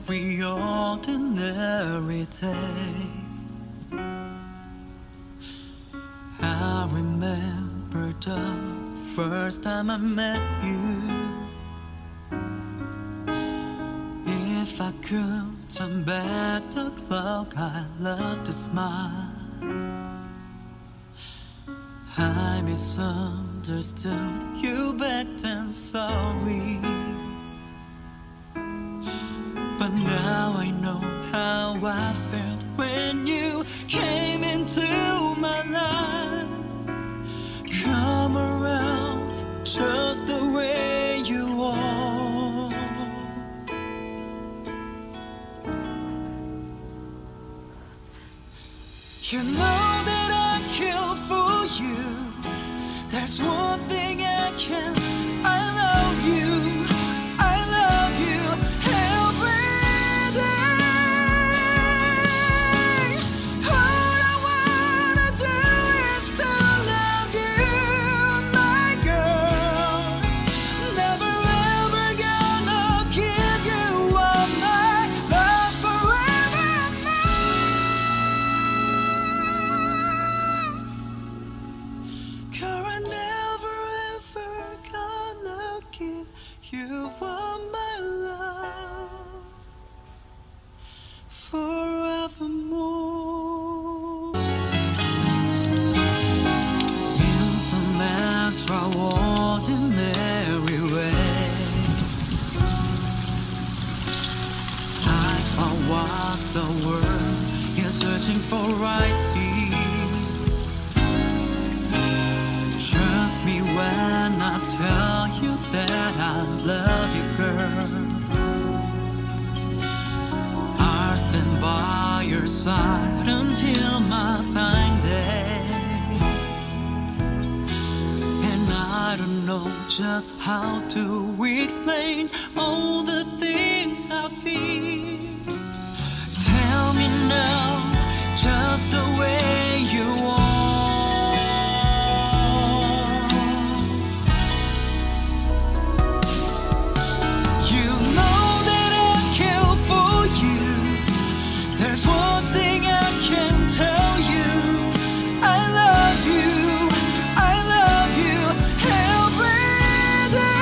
we ordinary day. I remember the first time I met you. If I could turn back the clock, I'd love to smile. I misunderstood you back then, sorry. But now I know how I felt when you came into my life. Come around just the way you are. You know that I kill for you. There's one thing I can. I love you. I love you every day. All I wanna do is to love you, my girl. Never ever gonna give you all my love forever now. 'Cause I never ever gonna give you all my love forevermore. In some extraordinary way, I found what the world is searching for right here. Trust me when I tell you that I love you, girl. I'll stand by your side until my dying day. And I don't know just how to explain all the things I feel. Tell me now, just the way you are. You know that I kill for you. There's one thing I can tell you. I love you. I love you every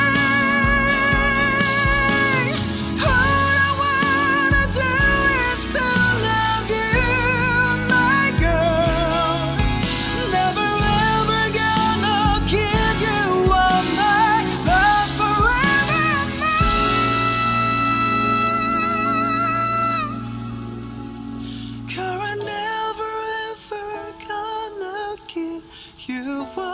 day. All I wanna do is to love you, my girl. Never ever gonna give you all my love forever now. 'Cause I never ever gonna give you all